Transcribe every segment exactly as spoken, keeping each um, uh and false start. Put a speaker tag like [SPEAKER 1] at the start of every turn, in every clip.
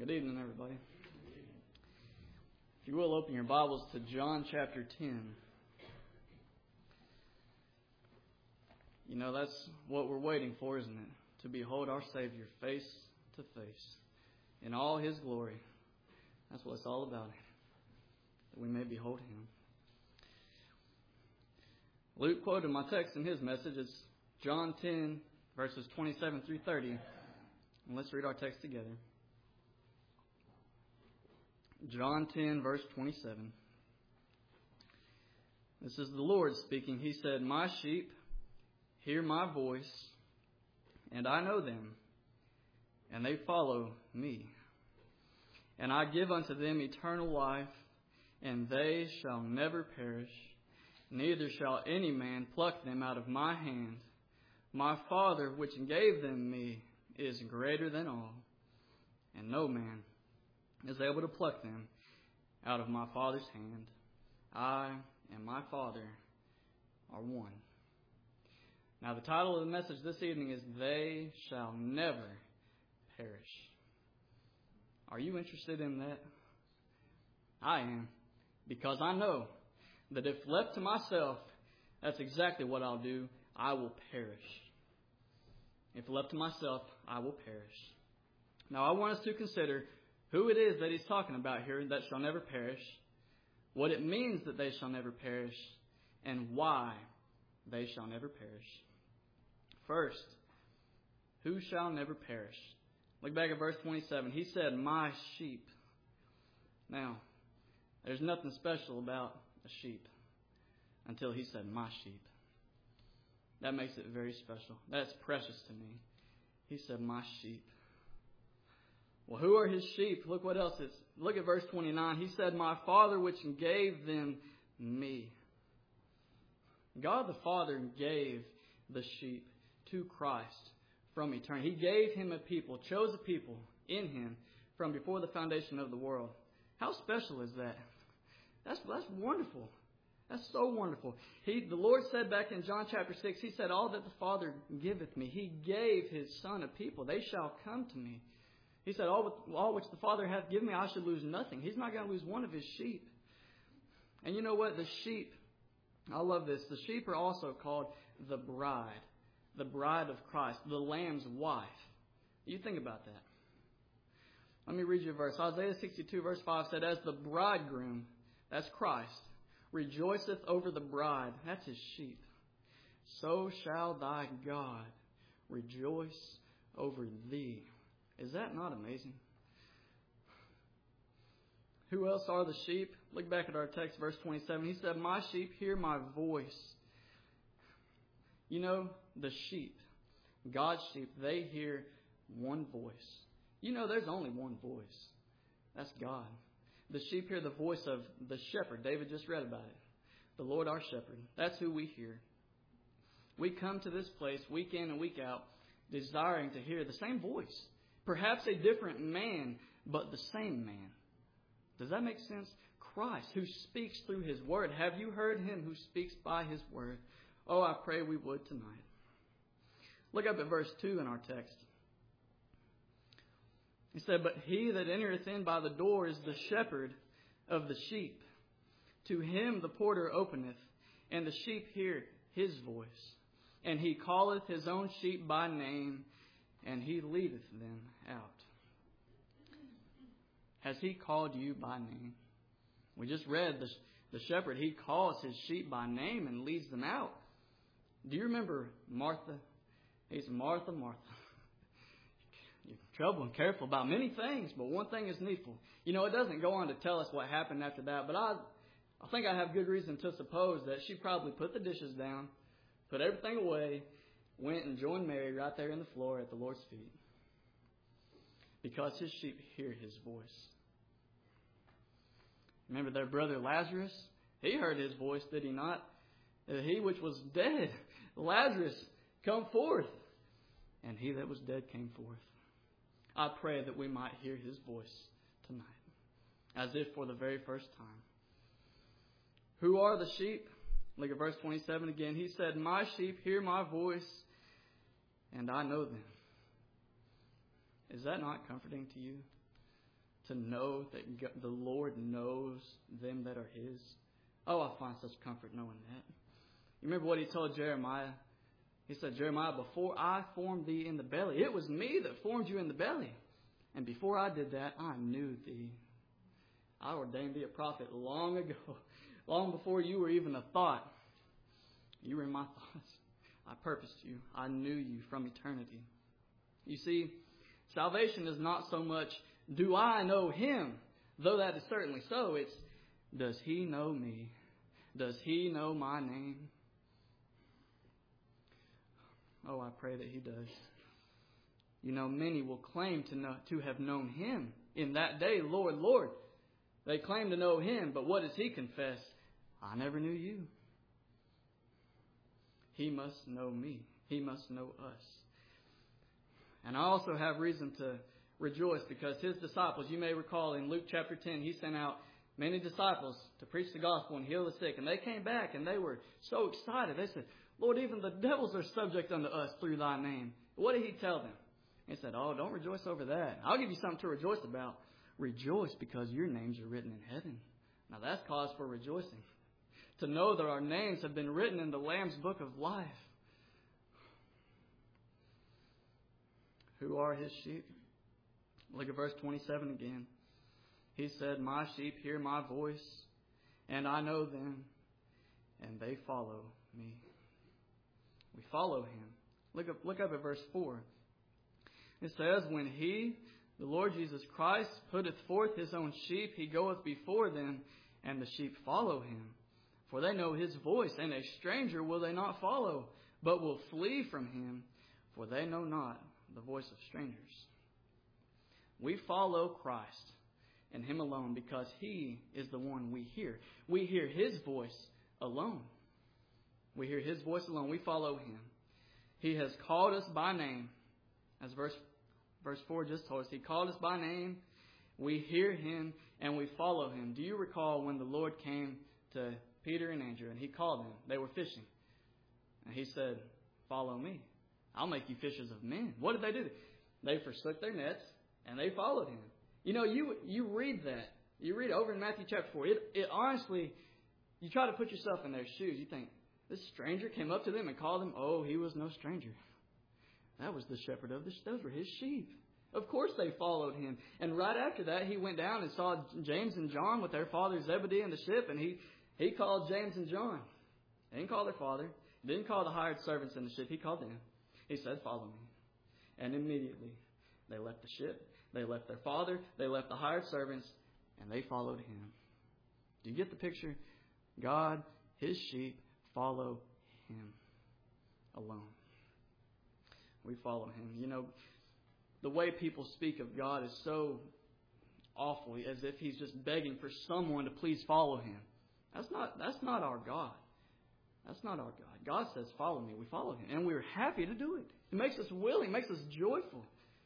[SPEAKER 1] Good evening, everybody. If you will, open your Bibles to John chapter ten. You know, that's what we're waiting for, isn't it? To behold our Savior face to face in all His glory. That's what it's all about, that we may behold Him. Luke quoted my text in his message. It's John ten, verses twenty-seven through thirty. And let's read our text together. John ten, verse twenty-seven. This is the Lord speaking. He said, "My sheep hear my voice, and I know them, and they follow me. And I give unto them eternal life, and they shall never perish, neither shall any man pluck them out of my hand. My Father, which gave them me, is greater than all, and no man is able to pluck them out of my Father's hand. I and my Father are one." Now, the title of the message this evening is "They Shall Never Perish." Are you interested in that? I am, because I know that if left to myself, that's exactly what I'll do. I will perish. If left to myself, I will perish. Now, I want us to consider who it is that he's talking about here that shall never perish, what it means that they shall never perish, and why they shall never perish. First, who shall never perish? Look back at verse twenty-seven. He said, "My sheep." Now, there's nothing special about a sheep until he said, "My sheep." That makes it very special. That's precious to me. He said, "My sheep." Well, who are his sheep? Look what else is. Look at verse twenty-nine. He said, "My Father which gave them me." God the Father gave the sheep to Christ from eternity. He gave him a people, chose a people in him from before the foundation of the world. How special is that? That's, that's wonderful. That's so wonderful. He, the Lord said back in John chapter six, He said, "All that the Father giveth me." He gave His Son a people. They shall come to me. He said, all, all which the Father hath given me, I should lose nothing. He's not going to lose one of His sheep. And you know what? The sheep, I love this. The sheep are also called the bride. The bride of Christ. The Lamb's wife. You think about that. Let me read you a verse. Isaiah sixty-two verse five said, "As the bridegroom," that's Christ, "rejoiceth over the bride," that's His sheep, "so shall thy God rejoice over thee." Is that not amazing? Who else are the sheep? Look back at our text, verse twenty-seven. He said, "My sheep hear my voice." You know, the sheep, God's sheep, they hear one voice. You know, there's only one voice. That's God. The sheep hear the voice of the shepherd. David just read about it. The Lord our shepherd. That's who we hear. We come to this place week in and week out desiring to hear the same voice. Perhaps a different man, but the same man. Does that make sense? Christ, who speaks through His Word. Have you heard Him who speaks by His Word? Oh, I pray we would tonight. Look up at verse two in our text. He said, "But he that entereth in by the door is the shepherd of the sheep. To him the porter openeth, and the sheep hear his voice. And he calleth his own sheep by name, and he leadeth them out." Has He called you by name? We just read the, the shepherd. He calls his sheep by name and leads them out. Do you remember Martha? He said, "Martha, Martha, you're in trouble and careful about many things, but one thing is needful." You know, it doesn't go on to tell us what happened after that, but I, I think I have good reason to suppose that she probably put the dishes down, put everything away, went and joined Mary right there in the floor at the Lord's feet. Because His sheep hear His voice. Remember their brother Lazarus? He heard His voice, did he not? He which was dead, Lazarus, come forth. And he that was dead came forth. I pray that we might hear His voice tonight, as if for the very first time. Who are the sheep? Look at verse twenty-seven again. He said, "My sheep hear my voice, and I know them." Is that not comforting to you? to know that God, the Lord knows them that are His? Oh, I find such comfort knowing that. You remember what He told Jeremiah? He said, Jeremiah, before I formed thee in the belly, it was me that formed you in the belly. And before I did that, I knew thee. I ordained thee a prophet long ago, long before you were even a thought. You were in my thoughts. I purposed you. I knew you from eternity. You see, salvation is not so much, do I know Him? Though that is certainly so. It's, does He know me? Does He know my name? Oh, I pray that He does. You know, many will claim to know, to have known Him in that day. Lord, Lord. They claim to know Him, but what does He confess? I never knew you. He must know me. He must know us. And I also have reason to rejoice because His disciples, you may recall in Luke chapter ten, He sent out many disciples to preach the gospel and heal the sick. And they came back and they were so excited. They said, Lord, even the devils are subject unto us through Thy name. What did He tell them? He said, oh, don't rejoice over that. I'll give you something to rejoice about. Rejoice because your names are written in heaven. Now that's cause for rejoicing. To know that our names have been written in the Lamb's book of life. Who are His sheep? Look at verse twenty-seven again. He said, my sheep hear my voice, and I know them, and they follow me. We follow Him. Look up, look up at verse four. It says, when He, the Lord Jesus Christ, putteth forth His own sheep, He goeth before them, and the sheep follow Him. For they know His voice, and a stranger will they not follow, but will flee from Him, for they know not the voice of strangers. We follow Christ and Him alone because He is the one we hear. We hear His voice alone. We hear His voice alone. We follow Him. He has called us by name. As verse, verse four just told us, He called us by name. We hear Him and we follow Him. Do you recall when the Lord came to Peter and Andrew and He called them? They were fishing. And He said, follow me. I'll make you fishers of men. What did they do? They forsook their nets and they followed Him. You know, you you read that. You read it over in Matthew chapter four. It, it honestly, you try to put yourself in their shoes. You think, this stranger came up to them and called them. Oh, he was no stranger. That was the shepherd of the sheep. Those were His sheep. Of course they followed Him. And right after that, He went down and saw James and John with their father Zebedee in the ship. And he, he called James and John. He didn't call their father. He didn't call the hired servants in the ship. He called them. He said, follow me. And immediately they left the ship. They left their father. They left the hired servants. And they followed Him. Do you get the picture? God, His sheep, follow Him alone. We follow Him. You know, the way people speak of God is so awful, as if He's just begging for someone to please follow Him. That's not, that's not our God. That's not our God. God says, follow me. We follow Him. And we're happy to do it. It makes us willing. It makes us joyful.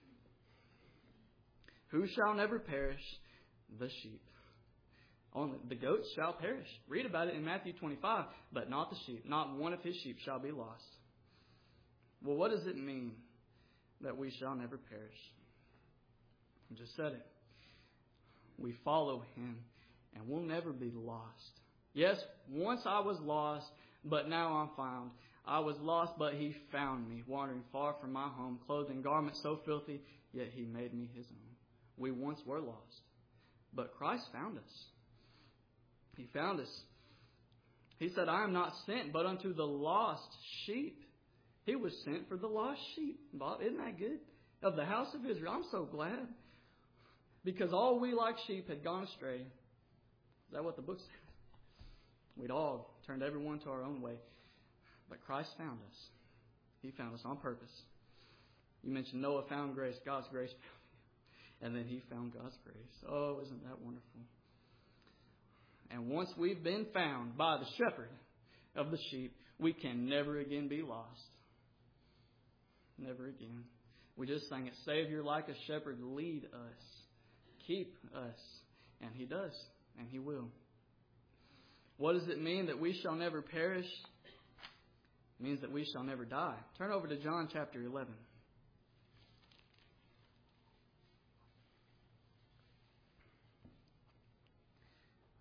[SPEAKER 1] Who shall never perish? The sheep. Only the goats shall perish. Read about it in Matthew twenty-five. But not the sheep. Not one of His sheep shall be lost. Well, what does it mean that we shall never perish? I just said it. We follow Him and we'll never be lost. Yes, once I was lost, but now I'm found. I was lost, but He found me, wandering far from my home, clothed in garments so filthy, yet He made me His own. We once were lost, but Christ found us. He found us. He said, I am not sent but unto the lost sheep. He was sent for the lost sheep. Bob, isn't that good? Of the house of Israel. I'm so glad. Because all we like sheep had gone astray. Is that what the book said? We'd all turned everyone to our own way. But Christ found us. He found us on purpose. You mentioned Noah found grace. God's grace found him. And then he found God's grace. Oh, isn't that wonderful? And once we've been found by the shepherd of the sheep, we can never again be lost. Never again. We just sang it, Savior, like a shepherd, lead us. Keep us. And He does. And He will. What does it mean that we shall never perish? It means that we shall never die. Turn over to John chapter eleven.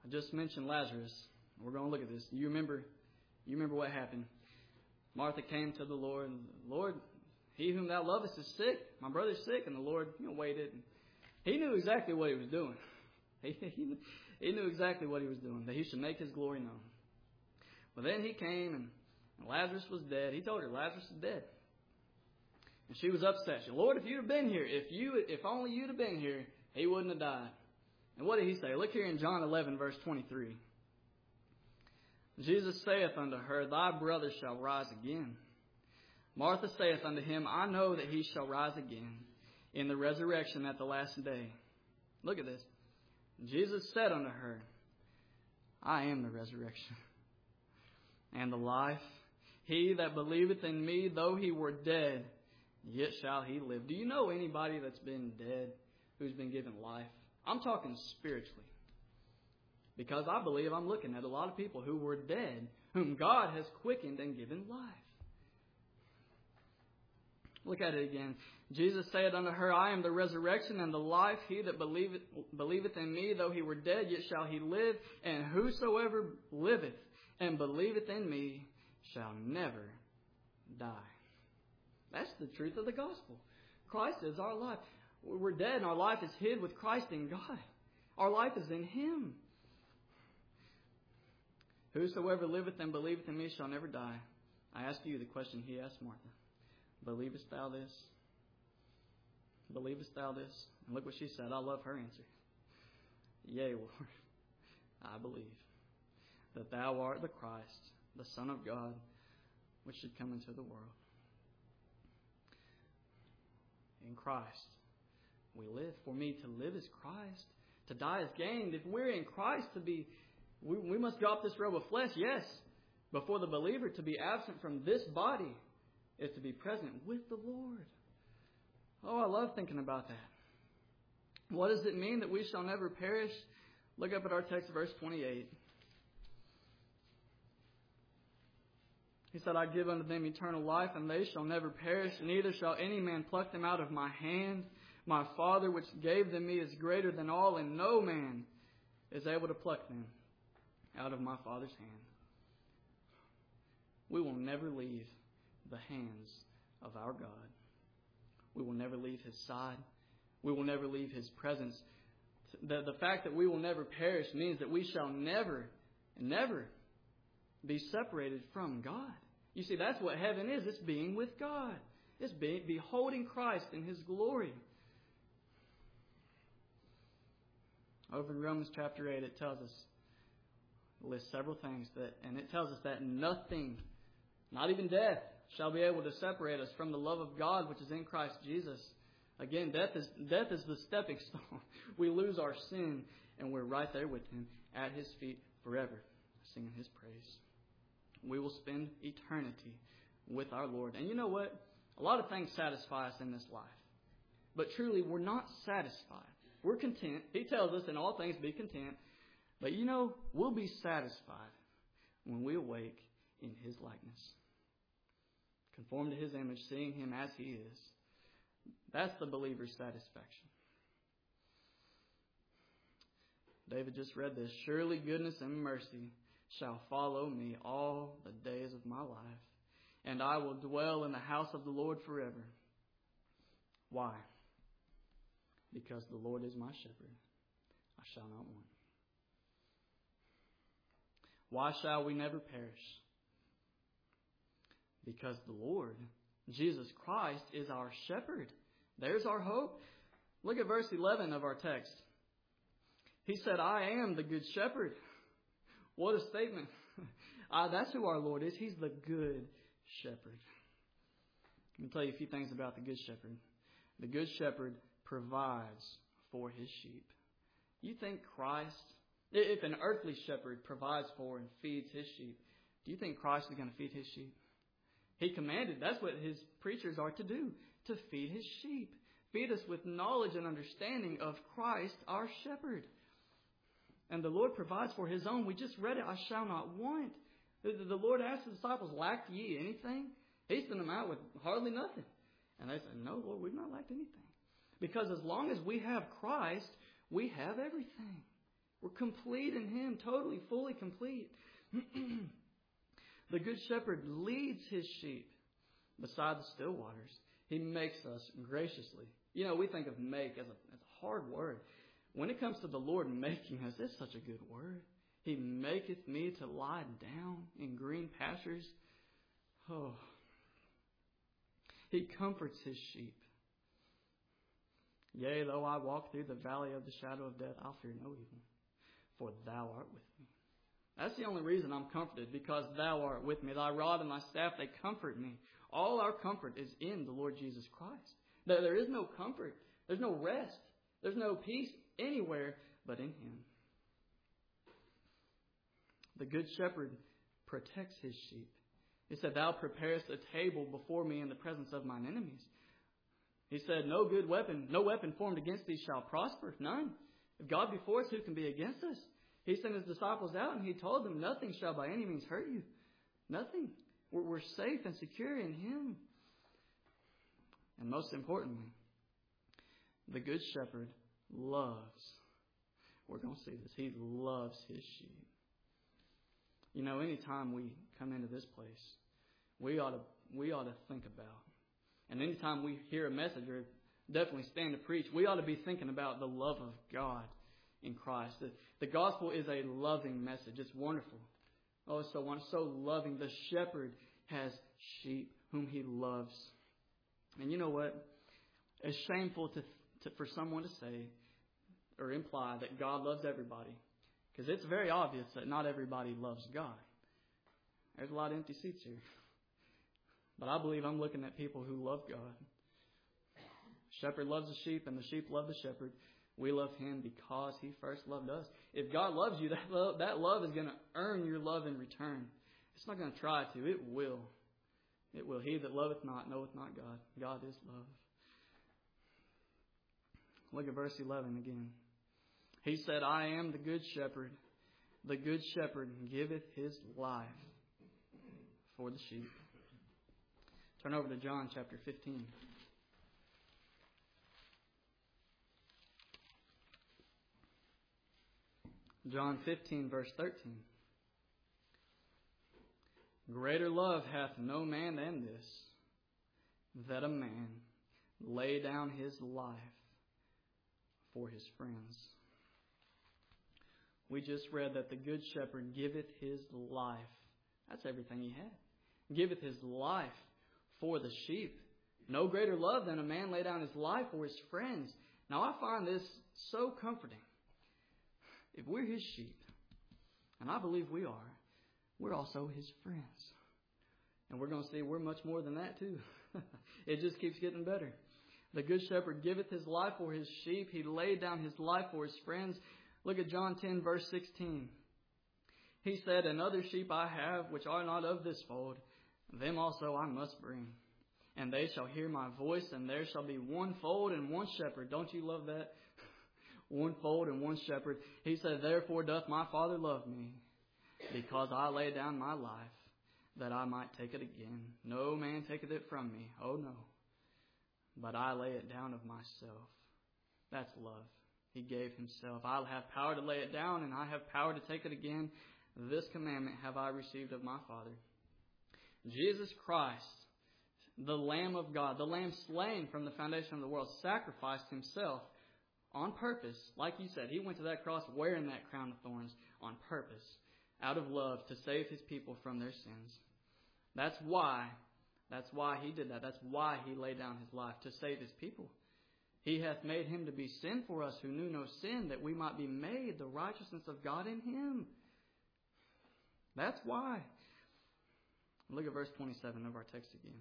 [SPEAKER 1] I just mentioned Lazarus. We're going to look at this. You remember, you remember what happened. Martha came to the Lord, and Lord, he whom thou lovest is sick. My brother's sick, and the Lord, you know, waited. He knew exactly what he was doing. He, he, he knew exactly what he was doing, that he should make his glory known. But then he came, and Lazarus was dead. He told her, Lazarus is dead. And she was upset. She said, Lord, if you'd have been here, if you, if only you'd have been here, he wouldn't have died. And what did he say? Look here in John eleven, verse twenty-three. Jesus saith unto her, Thy brother shall rise again. Martha saith unto him, I know that he shall rise again in the resurrection at the last day. Look at this. Jesus said unto her, I am the resurrection and the life. He that believeth in me, though he were dead, yet shall he live. Do you know anybody that's been dead who's been given life? I'm talking spiritually. Because I believe I'm looking at a lot of people who were dead, whom God has quickened and given life. Look at it again. Jesus said unto her, I am the resurrection and the life. He that believeth, believeth in me, though he were dead, yet shall he live. And whosoever liveth and believeth in me shall never die. That's the truth of the gospel. Christ is our life. We're dead and our life is hid with Christ in God. Our life is in Him. Whosoever liveth and believeth in me shall never die. I ask you the question he asked Martha. Believest thou this? Believest thou this? And look what she said. I love her answer. Yea, Lord, I believe that thou art the Christ, the Son of God, which should come into the world. In Christ we live. For me to live is Christ. To die is gain. If we're in Christ, to be, we, we must drop this robe of flesh, yes. But for the believer, to be absent from this body is to be present with the Lord. Oh, I love thinking about that. What does it mean that we shall never perish? Look up at our text, verse twenty-eight. He said, I give unto them eternal life, and they shall never perish, neither shall any man pluck them out of my hand. My Father which gave them me is greater than all, and no man is able to pluck them out of my Father's hand. We will never leave the hands of our God. We will never leave His side. We will never leave His presence. The, the fact that we will never perish means that we shall never, never be separated from God. You see, that's what heaven is. It's being with God. It's being, beholding Christ in His glory. Over in Romans chapter eight, it tells us, it lists several things, that, and it tells us that nothing, not even death, shall be able to separate us from the love of God which is in Christ Jesus. Again, death is death is the stepping stone. We lose our sin, and we're right there with Him at His feet forever, singing His praise. We will spend eternity with our Lord. And you know what? A lot of things satisfy us in this life. But truly, we're not satisfied. We're content. He tells us in all things be content. But you know, we'll be satisfied when we awake in His likeness. Conform to His image, seeing Him as He is. That's the believer's satisfaction. David just read this. Surely goodness and mercy shall follow me all the days of my life, and I will dwell in the house of the Lord forever. Why? Because the Lord is my shepherd. I shall not want. Why shall we never perish? Because the Lord, Jesus Christ, is our shepherd. There's our hope. Look at verse eleven of our text. He said, I am the good shepherd. What a statement. uh, that's who our Lord is. He's the good shepherd. Let me tell you a few things about the good shepherd. The good shepherd provides for his sheep. You think Christ, if an earthly shepherd provides for and feeds his sheep, do you think Christ is going to feed his sheep? He commanded, that's what his preachers are to do, to feed his sheep. Feed us with knowledge and understanding of Christ, our shepherd. And the Lord provides for His own. We just read it, I shall not want. The, the Lord asked the disciples, lacked ye anything? He sent them out with hardly nothing. And they said, no, Lord, we've not lacked anything. Because as long as we have Christ, we have everything. We're complete in Him, totally, fully complete. The Good Shepherd leads His sheep beside the still waters. He makes us graciously. You know, we think of make as a, as a hard word. When it comes to the Lord making us, it's such a good word. He maketh me to lie down in green pastures. Oh. He comforts His sheep. Yea, though I walk through the valley of the shadow of death, I'll fear no evil, for Thou art with me. That's the only reason I'm comforted, because Thou art with me. Thy rod and Thy staff, they comfort me. All our comfort is in the Lord Jesus Christ. There is no comfort. There's no rest. There's no peace anywhere but in Him. The Good Shepherd protects His sheep. He said, Thou preparest a table before me in the presence of mine enemies. He said, no good weapon, no weapon formed against thee shall prosper. None. If God be for us, who can be against us? He sent His disciples out and He told them, nothing shall by any means hurt you. Nothing. We're, we're safe and secure in Him. And most importantly, the Good Shepherd loves. We're going to see this. He loves His sheep. You know, anytime we come into this place, we ought to we ought to think about, and anytime we hear a message or definitely stand to preach, we ought to be thinking about the love of God in Christ. The, the gospel is a loving message. It's wonderful. Oh, it's so wonderful, so loving. The shepherd has sheep whom He loves. And you know what? It's shameful to, to for someone to say or imply that God loves everybody. Because it's very obvious that not everybody loves God. There's a lot of empty seats here. But I believe I'm looking at people who love God. Shepherd loves the sheep and the sheep love the shepherd. We love Him because He first loved us. If God loves you, that love, that love is going to earn your love in return. It's not going to try to. It will. It will. He that loveth not knoweth not God. God is love. Look at verse eleven again. He said, I am the good shepherd. The good shepherd giveth his life for the sheep. Turn over to John chapter fifteen. John fifteen, verse thirteen. Greater love hath no man than this, that a man lay down his life for his friends. We just read that the good shepherd giveth his life. That's everything he had. Giveth his life for the sheep. No greater love than a man lay down his life for his friends. Now I find this so comforting. If we're His sheep, and I believe we are, we're also His friends. And we're going to see we're much more than that too. It just keeps getting better. The good shepherd giveth his life for his sheep. He laid down his life for his friends. Look at John ten, verse sixteen. He said, and other sheep I have, which are not of this fold, them also I must bring. And they shall hear my voice, and there shall be one fold and one shepherd. Don't you love that? One fold and one shepherd. He said, therefore doth my Father love me, because I lay down my life, that I might take it again. No man taketh it from me. Oh no. But I lay it down of myself. That's love. He gave Himself. I have power to lay it down, and I have power to take it again. This commandment have I received of my Father. Jesus Christ, the Lamb of God, the Lamb slain from the foundation of the world, sacrificed Himself on purpose. Like you said, He went to that cross wearing that crown of thorns on purpose, out of love, to save His people from their sins. That's why, that's why He did that. That's why He laid down His life, to save His people. He hath made Him to be sin for us who knew no sin, that we might be made the righteousness of God in Him. That's why. Look at verse twenty-seven of our text again.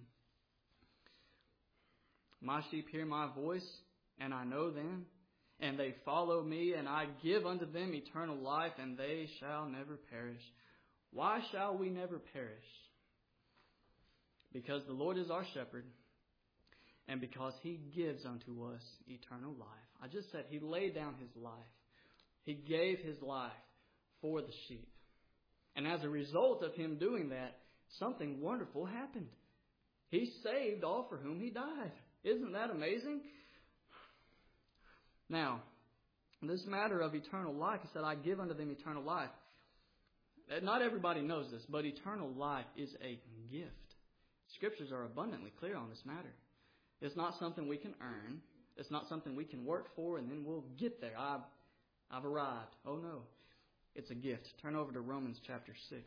[SPEAKER 1] My sheep hear my voice, and I know them, and they follow me, and I give unto them eternal life, and they shall never perish. Why shall we never perish? Because the Lord is our shepherd, and because He gives unto us eternal life. I just said He laid down His life. He gave His life for the sheep. And as a result of Him doing that, something wonderful happened. He saved all for whom He died. Isn't that amazing? Now, This matter of eternal life, he said, I give unto them eternal life. Not everybody knows this, but eternal life is a gift. Scriptures are abundantly clear on this matter. It's not something we can earn. It's not something we can work for and then we'll get there. I've, I've arrived. Oh no. It's a gift. Turn over to Romans chapter six.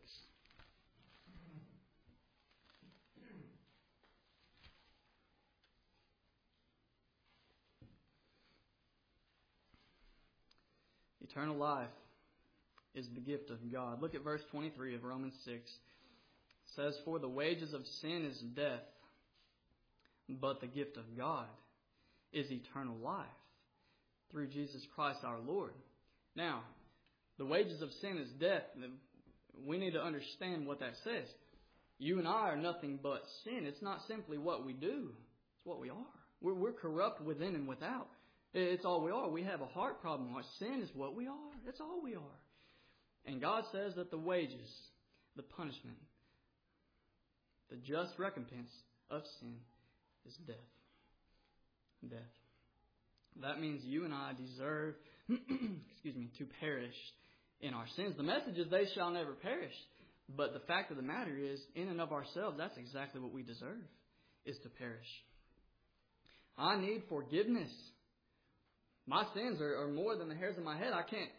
[SPEAKER 1] Eternal life is the gift of God. Look at verse twenty-three of Romans six. It says, for the wages of sin is death, but the gift of God is eternal life through Jesus Christ our Lord. Now, the wages of sin is death. We need to understand what that says. You and I are nothing but sin. It's not simply what we do. It's what we are. We're, we're corrupt within and without. It's all we are. We have a heart problem. Our sin is what we are. That's all we are. And God says that the wages, the punishment, the just recompense of sin is death. Death. That means you and I deserve, excuse me, to perish in our sins. The message is they shall never perish. But the fact of the matter is, in and of ourselves, that's exactly what we deserve, is to perish. I need forgiveness. My sins are, are more than the hairs of my head. I can't,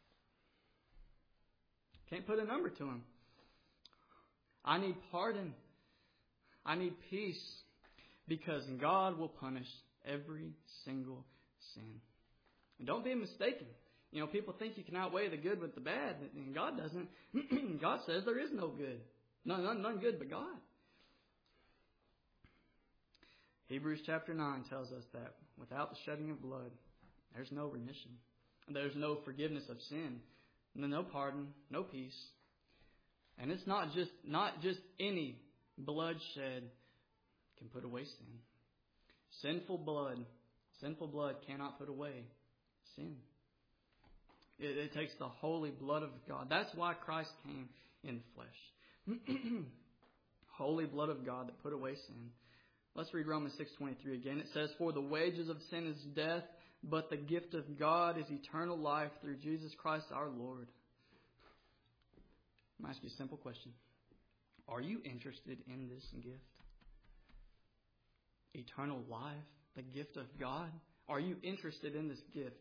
[SPEAKER 1] can't put a number to them. I need pardon. I need peace. Because God will punish every single sin. And don't be mistaken. You know, people think you can outweigh the good with the bad, and God doesn't. God says there is no good. None, none, none good but God. Hebrews chapter nine tells us that without the shedding of blood, there's no remission. There's no forgiveness of sin. No pardon, no peace. And it's not just not just any bloodshed can put away sin. Sinful blood, sinful blood cannot put away sin. It, it takes the holy blood of God. That's why Christ came in flesh. Holy blood of God that put away sin. Let's read Romans six twenty-three again. It says, for the wages of sin is death, but the gift of God is eternal life through Jesus Christ our Lord. I'm going to ask you a simple question. Are you interested in this gift? Eternal life, the gift of God. Are you interested in this gift?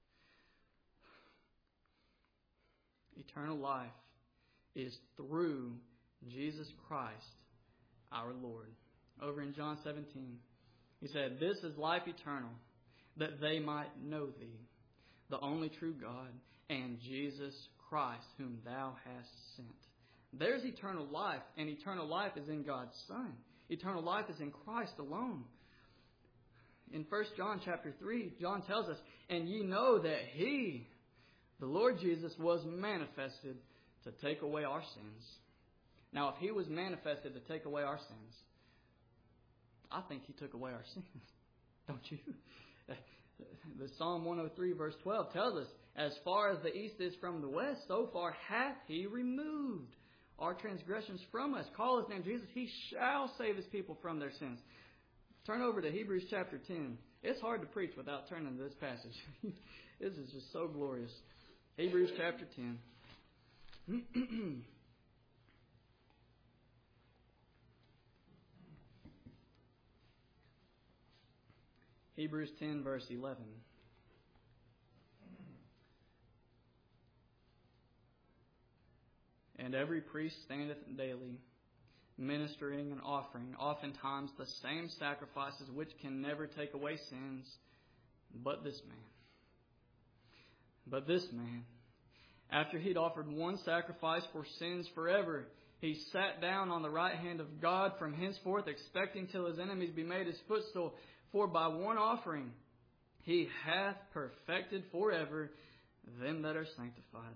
[SPEAKER 1] Eternal life is through Jesus Christ our Lord. Over in John seventeen, he said, this is life eternal, that they might know thee, the only true God, and Jesus Christ, whom thou hast sent. There's eternal life, and eternal life is in God's Son. Eternal life is in Christ alone. In First John chapter three, John tells us, and ye know that He, the Lord Jesus, was manifested to take away our sins. Now, if He was manifested to take away our sins, I think He took away our sins. Don't you? The Psalm one oh three verse twelve tells us, as far as the east is from the west, so far hath He removed our transgressions from us. Call His name Jesus. He shall save His people from their sins. Turn over to Hebrews chapter ten. It's hard to preach without turning to this passage. This is just so glorious. Hebrews chapter ten. Hebrews ten verse eleven. And every priest standeth daily, ministering and offering, oftentimes the same sacrifices which can never take away sins, but this man. But this man, after he'd offered one sacrifice for sins forever, he sat down on the right hand of God from henceforth, expecting till his enemies be made his footstool. For by one offering he hath perfected forever them that are sanctified.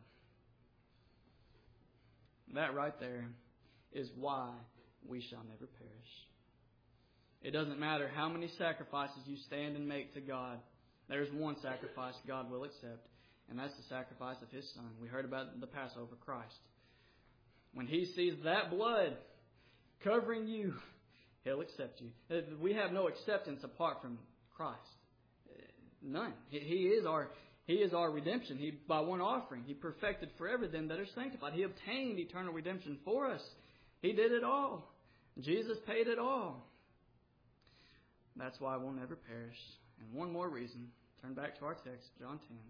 [SPEAKER 1] That right there is why we shall never perish. It doesn't matter how many sacrifices you stand and make to God. There's one sacrifice God will accept, and that's the sacrifice of His Son. We heard about the Passover, Christ. When He sees that blood covering you, He'll accept you. We have no acceptance apart from Christ. None. He is our He is our redemption. He, by one offering, He perfected forever them that are sanctified. He obtained eternal redemption for us. He did it all. Jesus paid it all. That's why we'll never perish. And one more reason. Turn back to our text, John ten.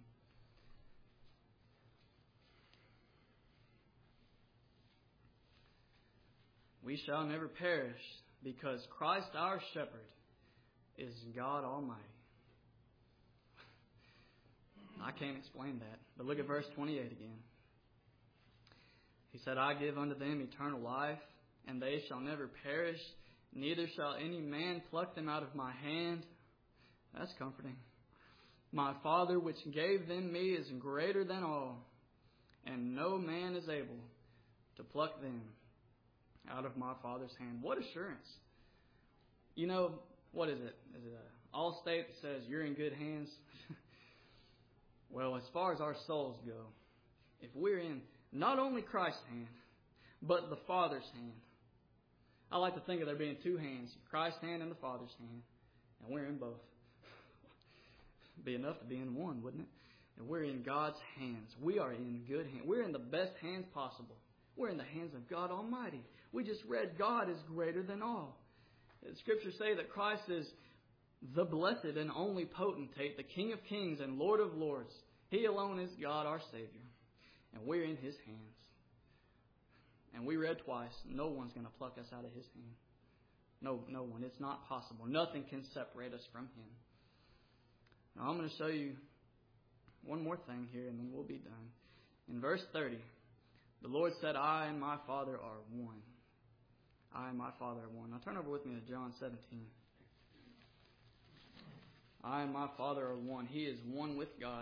[SPEAKER 1] We shall never perish because Christ our shepherd is God Almighty. I can't explain that. But look at verse twenty-eight again. He said, I give unto them eternal life, and they shall never perish, neither shall any man pluck them out of my hand. That's comforting. My Father which gave them me is greater than all, and no man is able to pluck them out of my Father's hand. What assurance. You know, what is it? Is it a Allstate that says you're in good hands? Well, as far as our souls go, if we're in not only Christ's hand, but the Father's hand. I like to think of there being two hands, Christ's hand and the Father's hand, and we're in both. Be enough to be in one, wouldn't it? And we're in God's hands. We are in good hands. We're in the best hands possible. We're in the hands of God Almighty. We just read God is greater than all. The Scriptures say that Christ is the blessed and only potentate, the King of kings and Lord of lords. He alone is God our Savior. And we're in His hands. And we read twice, no one's going to pluck us out of His hand. No, no one. It's not possible. Nothing can separate us from Him. Now I'm going to show you one more thing here and then we'll be done. In verse thirty, the Lord said, I and my Father are one. I and my Father are one. Now turn over with me to John seventeen. I and my Father are one. He is one with God.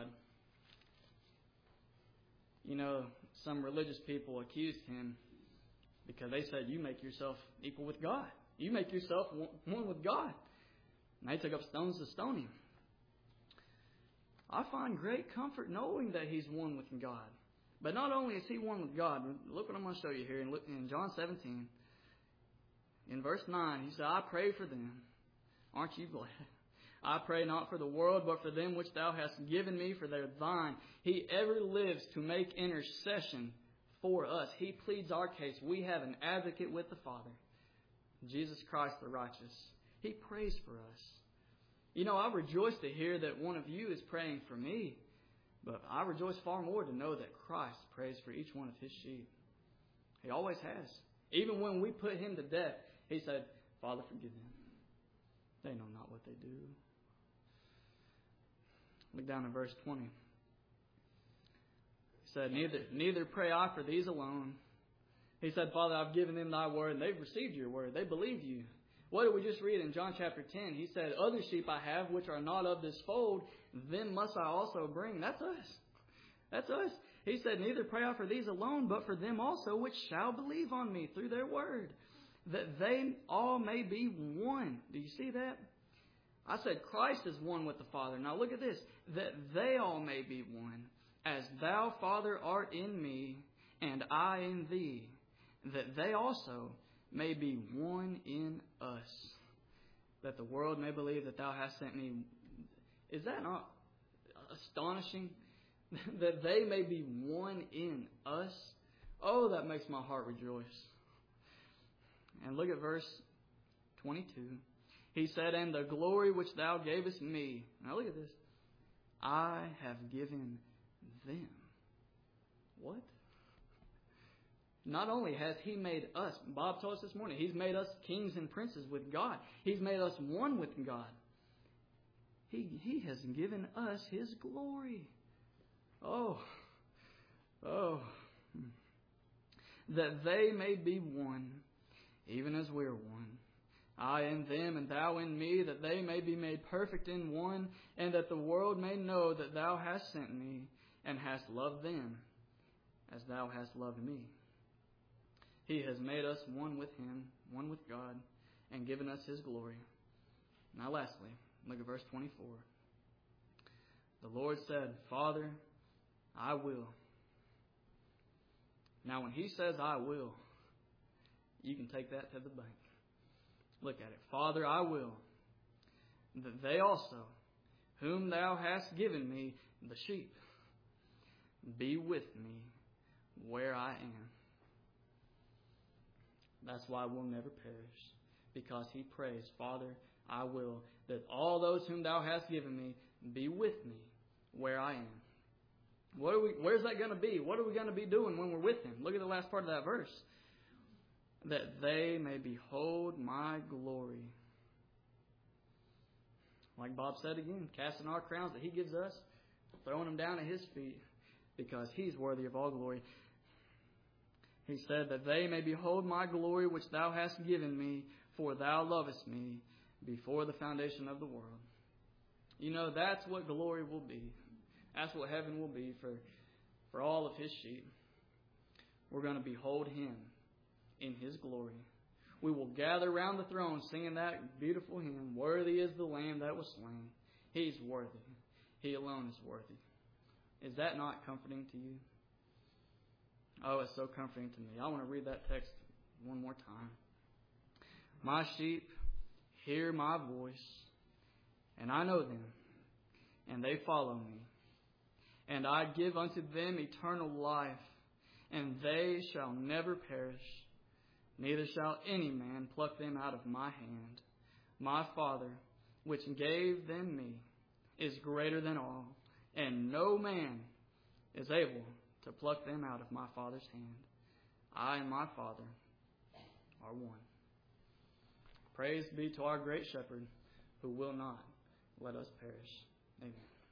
[SPEAKER 1] You know, some religious people accused Him because they said, you make yourself equal with God. You make yourself one with God. And they took up stones to stone Him. I find great comfort knowing that He's one with God. But not only is He one with God, look what I'm going to show you here in, in John seventeen. In verse nine, He said, I pray for them. Aren't you glad? I pray not for the world, but for them which Thou hast given me, for they're Thine. He ever lives to make intercession for us. He pleads our case. We have an advocate with the Father, Jesus Christ the righteous. He prays for us. You know, I rejoice to hear that one of you is praying for me, but I rejoice far more to know that Christ prays for each one of His sheep. He always has. Even when we put Him to death, He said, Father, forgive them. They know not what they do. Look down in verse twenty. He said, neither, neither pray I for these alone. He said, Father, I've given them Thy word, and they've received Your word. They believe You. What did we just read in John chapter ten? He said, other sheep I have which are not of this fold, them must I also bring. That's us. That's us. He said, neither pray I for these alone, but for them also which shall believe on Me through their word, that they all may be one. Do you see that? I said Christ is one with the Father. Now look at this. That they all may be one, as Thou, Father, art in Me, and I in Thee, that they also may be one in us, that the world may believe that Thou hast sent Me. Is that not astonishing? That they may be one in us. Oh, that makes my heart rejoice. And look at verse twenty-two. He said, and the glory which Thou gavest Me. Now look at this. I have given them. What? Not only has He made us, Bob told us this morning, He's made us kings and princes with God. He's made us one with God. He, he has given us His glory. Oh, oh. That they may be one, even as we are one. I in them and Thou in Me, that they may be made perfect in one, and that the world may know that Thou hast sent Me, and hast loved them, as Thou hast loved Me. He has made us one with Him, one with God, and given us His glory. Now lastly, look at verse twenty-four. The Lord said, Father, I will. Now when He says I will, you can take that to the bank. Look at it. Father, I will, that they also, whom thou hast given me, the sheep, be with me where I am. That's why we'll never perish, because he prays, Father, I will that all those whom thou hast given me be with me where I am. What are we, where's that going to be? What are we going to be doing when we're with him? Look at the last part of that verse. That they may behold my glory. Like Bob said again, casting our crowns that he gives us, throwing them down at his feet, because he's worthy of all glory. He said that they may behold my glory which thou hast given me, for thou lovest me before the foundation of the world. You know, that's what glory will be. That's what heaven will be for, for all of his sheep. We're going to behold him in his glory. We will gather around the throne singing that beautiful hymn, worthy is the Lamb that was slain. He's worthy. He alone is worthy. Is that not comforting to you? Oh, it's so comforting to me. I want to read that text one more time. My sheep hear my voice, and I know them, and they follow me. And I give unto them eternal life, and they shall never perish, neither shall any man pluck them out of my hand. My Father, which gave them me, is greater than all, and no man is able to pluck them out of my Father's hand. I and my Father are one. Praise be to our great shepherd, who will not let us perish. Amen.